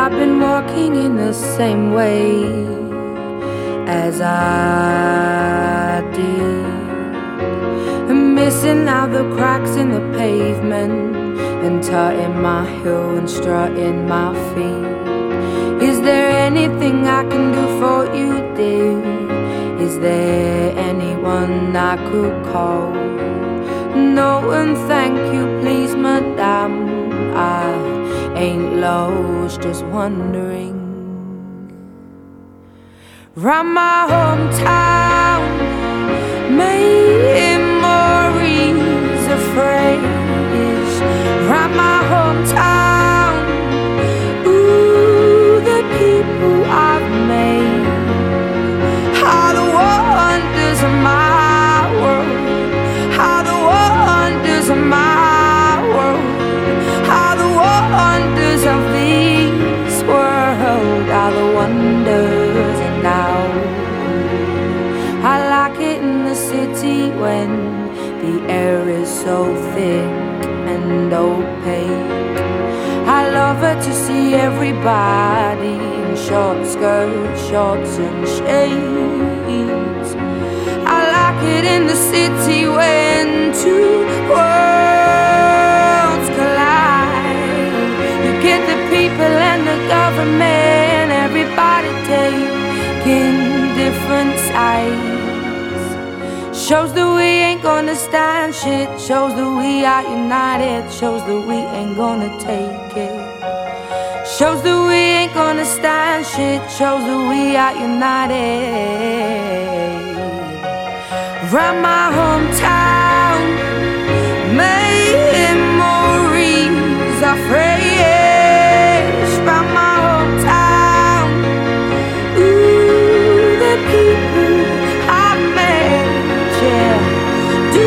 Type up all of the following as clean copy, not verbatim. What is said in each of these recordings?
I've been walking in the same way as I did, and missing out the cracks in the pavement, and tutting my heel and strutting my feet. Is there anything I can do for you, dear? Is there anyone I could call? No, and thank you, please, madame. I ain't lost, just wondering. Round my hometown, memories of phrase. Round my hometown, ooh, the people I've made. How the wonders of my world, how the wonders of my world, how the wonders of this world, how the wonders. And now I like it in the city when the air is so thick and opaque. I love it to see everybody in short skirts, shorts and shades. I like it in the city when two worlds collide. You get the people and the government, everybody taking different sides. Shows that we ain't gonna stand shit, shows that we are united, shows that we ain't gonna take it. Shows that we ain't gonna stand shit, shows that we are united. Round my hometown, memories are fresh. Round my hometown, ooh, the people I've met, yeah. Do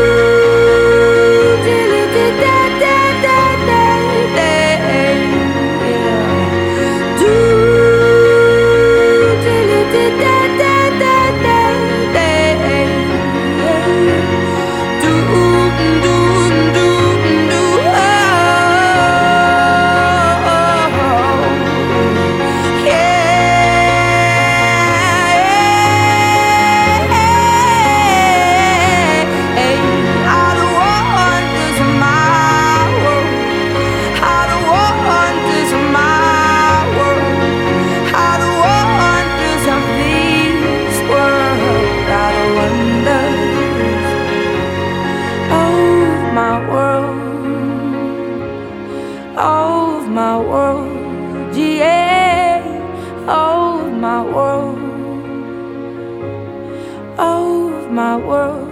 of my world, yeah, of my world, of my world.